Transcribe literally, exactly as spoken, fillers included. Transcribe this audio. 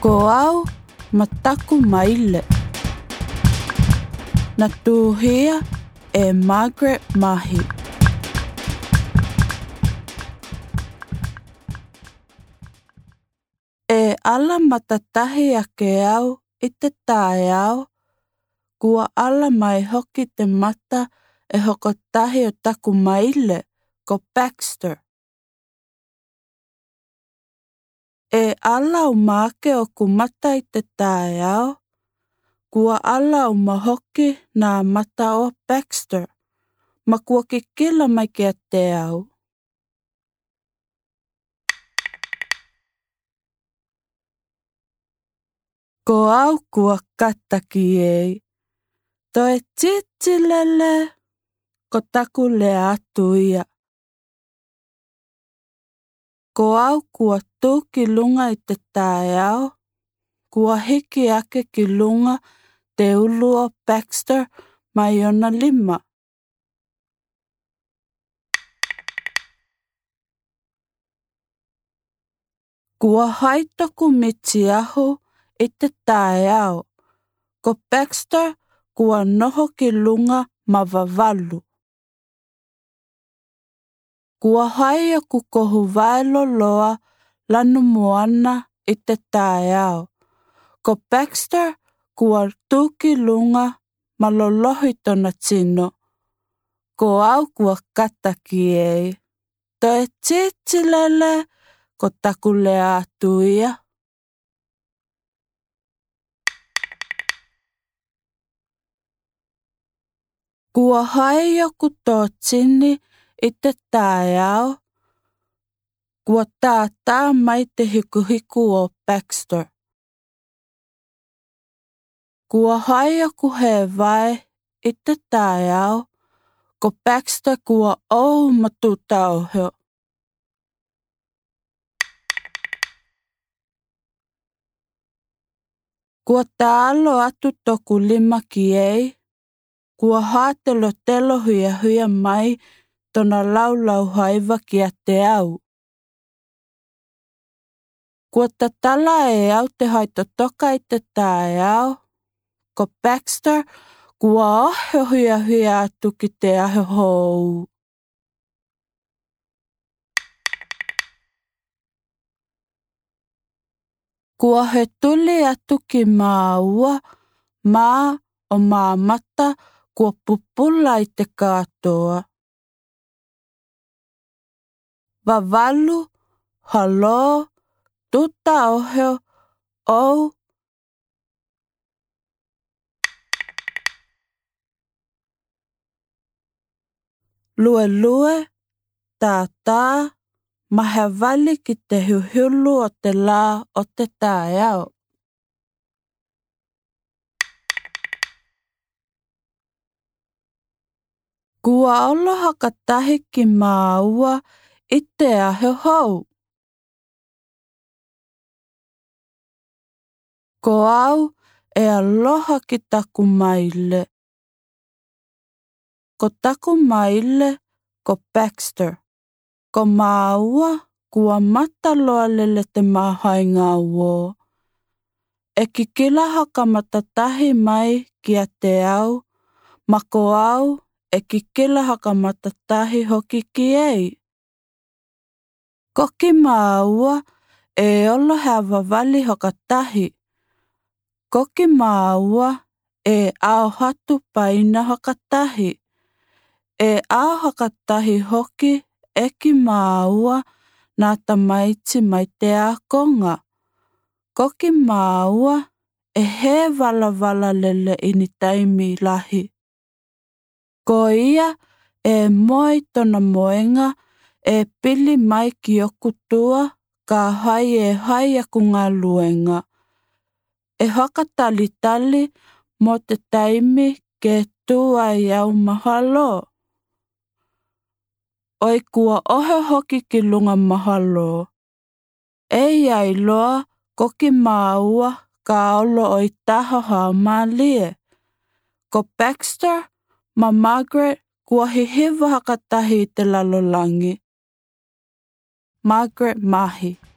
Ko au mataku maile. Na tuhia e Margaret Mahi. E ala matatahi a ke au i te tae au, kua ala mai hoki te mata e hokotahi o taku maile, ko Baxter. E ala o make o ku mata i te tae au, kua ala o mahoki nā mata o Baxter, ma kua kikila mai kia te au. Ko au kua kataki ei, to e titilele, ko taku le atu ia. Ko au kua tū ki lunga i te tae au, kua hiki ake ki lunga te ulu o Baxter mai ona lima. Kua haitoku miti ahu i te tae au, ko Baxter kua noho ki lunga ma wawalo. Kua hai o ku kohu vaelo loa lanu moana i te tae au, ko Baxter kua tūki lunga ma lolohi tona tino. Ko au kua kataki ei, to e titilele ko taku le atu ia. Kua hai o ku tō tini i te tae au, kua tātā mai te hikuhiku o Baxter. Kua hai o ku he vai i te tae au, ko Baxter kua au matuta o heo. Kua tālo atu toku lima ki ei, kua hātelo telo huia huia mai tona laulau haiva ki a te au. Kua tatala e au te haito toka i te tae au, ko Baxter kua ohe huia huia atu ki te ahe hou. Kua he tuli atu ki māua, mā o māmata kua pupula i te kātoa. Wawalo, halo, tuta oheo, au. Lue lue, tātā, maha wali ki te hiuhiulu o te lā o te tae au. Kua olo hakatahi ki māua i te ahe hou. Ko au e aloha ki taku maile. Ko taku maile, ko Baxter. Ko māua kua mata loa lele te mahainga wō. E kikila haka matatahi mai ki a te au, ma ko au e kikila haka matatahi hoki ki ei. Ko ki māua e olo hawa wali hokatahi. Ko ki māua e ao hatu paina hokatahi. E ao hokatahi hoki e ki māua nā tamaiti mai te ākonga. Ko ki māua e he wala wala lele ini taimi lahi. Ko ia e moi tona moenga e pili mai ki oku tua ka hai e hai aku ngā luenga. E haka tali tali mo te taimi ke tua i au mahalo. Oi kua ohe hoki ki lunga mahalo. E ai loa ko ki māua ka olo o i taha hao mālie. Ko Baxter ma Margaret kua hihiwa hakatahi te lalolangi. Margaret Mahi.